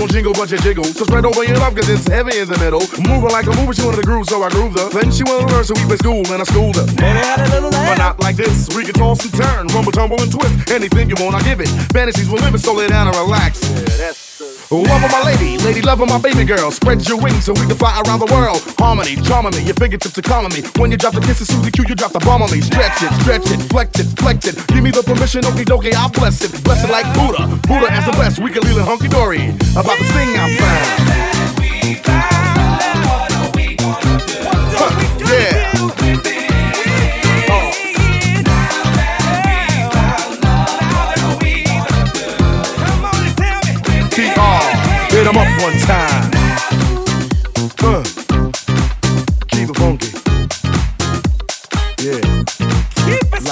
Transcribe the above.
don't jingle but you jiggle. So spread over your love cause it's heavy in the middle. Moving like a mover, she wanted the groove, so I grooved her. Then she wanted to learn, so we went to school and I schooled her. Baby, had a little But not like this. We can toss and turn, rumble, tumble, and twist. Anything you want, I give it. Fantasies will limit, so lay down and relax. Yeah, that's Love of my lady love of my baby girl. Spread your wings so we can fly around the world. Harmony, charming me, your fingertips are calming me. When you drop the kisses, Susie Q, you drop the bomb on me. Stretch it, flex it. Give me the permission, okie dokie, I'll bless it. Bless it like Buddha as the best. We can leave it hunky dory about the thing outside.